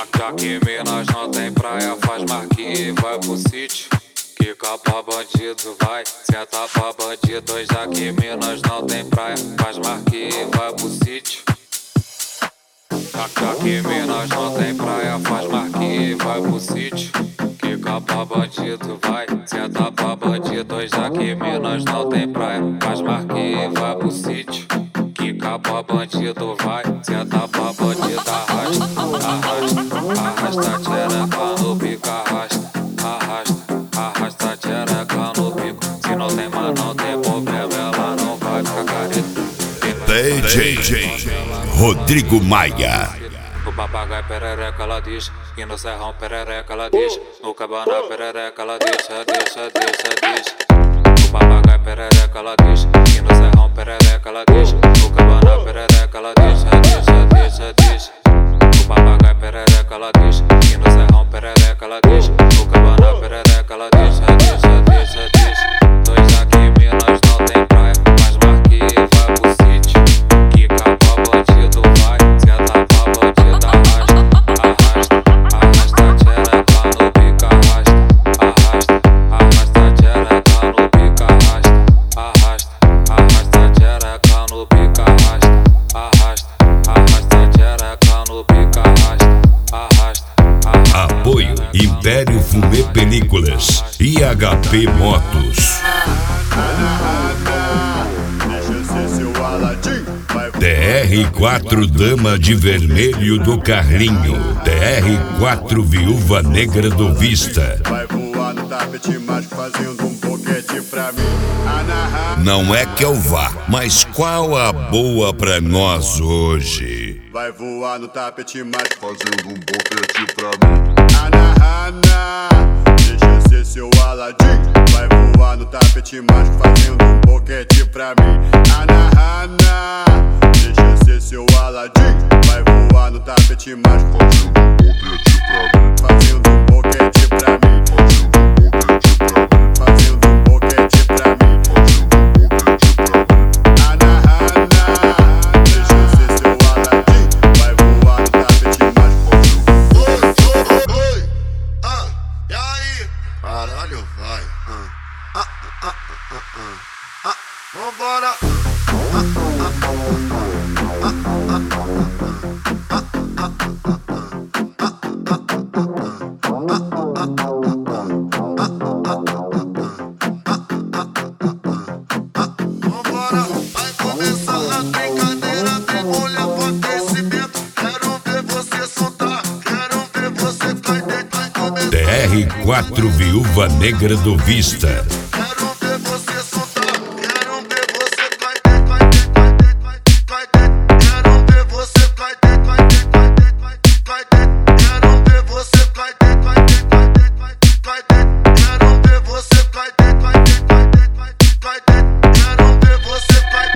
Já que Minas não tem praia, faz marquinha e vai pro sítio. Quica pra bandido, vai, senta pra bandido. Já que Minas não tem praia, faz marquinha e vai pro sítio. Já que Minas não tem praia, faz marquinha e vai pro sítio. Quica pra bandido, vai, senta pra bandido. Já que Minas não tem praia, faz marquinha e vai pro sítio. Quica pra bandido, vai, senta pra bandido. Arrasta, arrasta, arrasta a tchereca no pico, arrasta, arrasta, arrasta a tchereca no pico. Se não tem mas não tem problema, ela não vai ficar careta. DJ Rodrigo Maia. No papagaio perereca ela diz, e no serrão perereca ela diz, no cabana perereca ela deixa, deixa, deixa, deixa. No papagaio perereca ela diz, e no serrão perereca ela diz, no cabana perereca ela deixa, deixa, deixa, deixa. No papagaio perereca ela diz, e no serrão perereca ela diz, no cabana perereca ela deixa, deixa, deixa, deixa. Dois aqui Minas não tem praia, mas marquinha e vai pro sítio. Quica pra bandido, vai, senta pra bandido, arrasta, arrasta, arrasta a tchereca no pico, arrasta, arrasta, arrasta a tchereca no pico, arrasta, arrasta, arrasta a tchereca no pico, arrasta, arrasta, arrasta a tchereca no pico, arrasta, arrasta, arrasta. Apoio Império Fumê Películas e HP Motos. DR4 Dama de Vermelho do Carlinho, DR4 Viúva Negra do Vista. Vai voar no tapete mágico fazendo um boquete pra mim. Não é que eu vá, mas qual a boa pra nós hoje? Vai voar no tapete mágico fazendo um boquete pra mim. Ana, deixa eu ser seu Aladim. Vai voar no tapete mágico fazendo um boquete pra mim. Ana, deixa eu ser seu Aladim. Vai voar no tapete mágico fazendo um boquete pra mim. Fazendo um boquete pra mim. Deixa eu ser seu Aladim. Vai voar no tapete mágico. Oi, e aí? Caralho, vai. Vambora. Vambora, vai começar a brincadeira. Tem mulher pro aquecimento. Quero ver você soltar. Quero ver você cair. DR4 Viúva Negra do Vista. Quero ver você soltar. Quero ver você cair. Quero ver você cair. Quero ver você cair. Quero ver você cair. Quero ver você cair.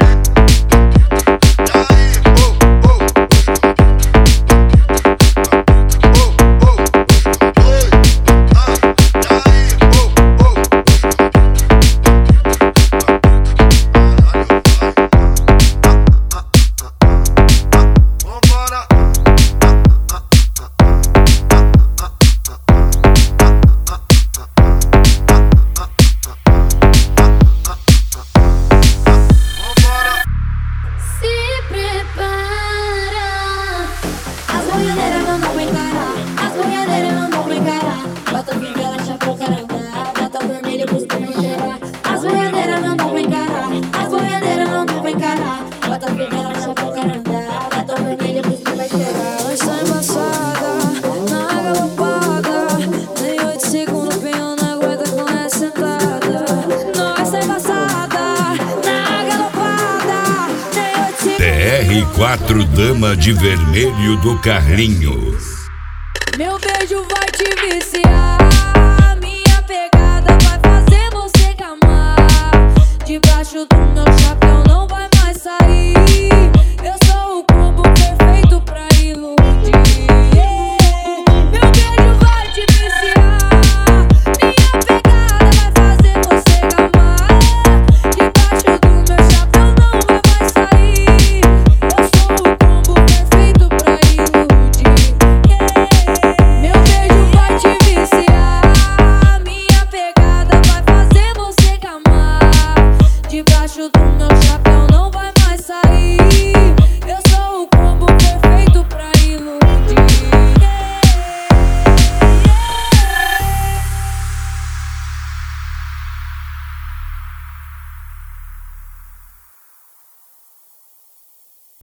DR4 Dama de Vermelho do Carlinho. Meu beijo vai te viciar, minha pegada vai fazer você gamar. Debaixo do meu chapéu não vai mais sair. Eu sou o combo perfeito pra iludir. Meu beijo vai te viciar, minha pegada vai fazer você gamar. Debaixo do meu chapéu não vai mais sair. Eu sou o combo perfeito pra iludir. Debaixo do meu